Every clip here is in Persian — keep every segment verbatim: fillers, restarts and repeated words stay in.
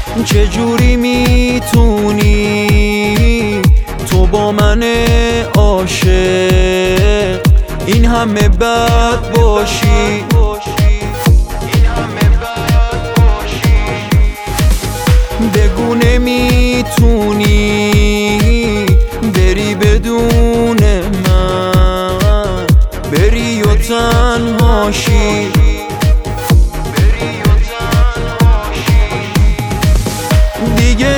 چجوری میتونی تو با من عاشق این همه بد باشی؟ بگو نمیتونی بری بدون من، بری و تنهاشی. دیگه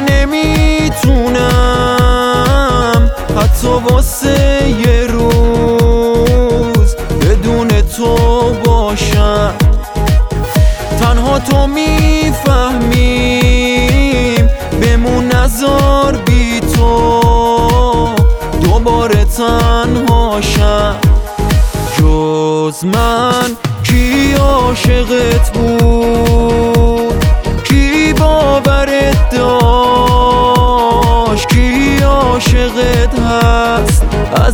نمیتونم حتی واسه یه روز بدون تو باشم. تنها تو میفهمیم بمون نذار بی تو دوباره تنهاشم. جز من کی عاشقت بود؟ کی باورت داشت؟ کی عاشقت هست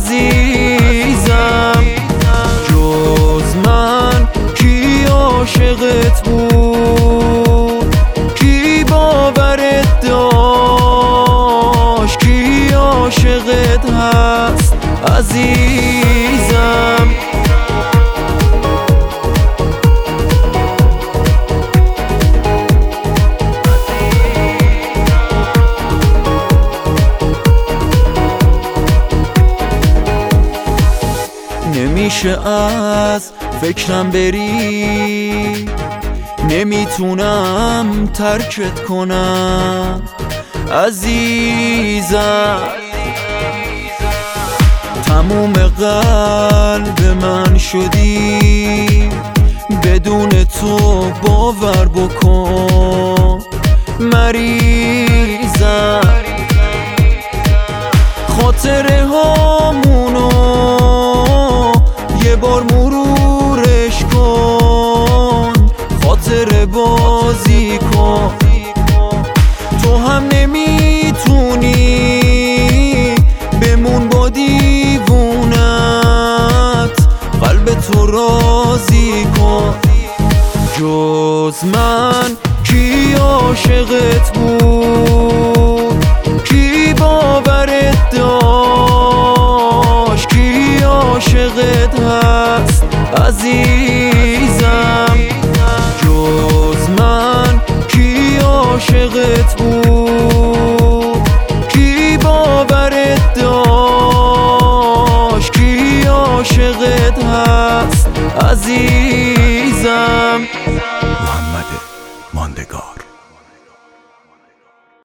عزیزم؟ جز من کی عاشقت بود؟ کی باورت داشت؟ کی عاشقت هست عزیزم؟ نمیشه از فکرم بری، نمیتونم ترکت کنم عزیزم. تموم قلب من شدی، بدون تو باور بکن مریضم. خاطره هامونو یه بار مرورش کن، خاطره بازی کن. تو هم نمیتونی بمون با دیوونت، قلب تو راضی کن. جز من کی عاشقت بود؟ کی باورت داشت؟ کی عاشقت هست عزیزم؟ جز من کی عاشقت بود؟ کی باورت داشت؟ کی عاشقت هست عزیزم؟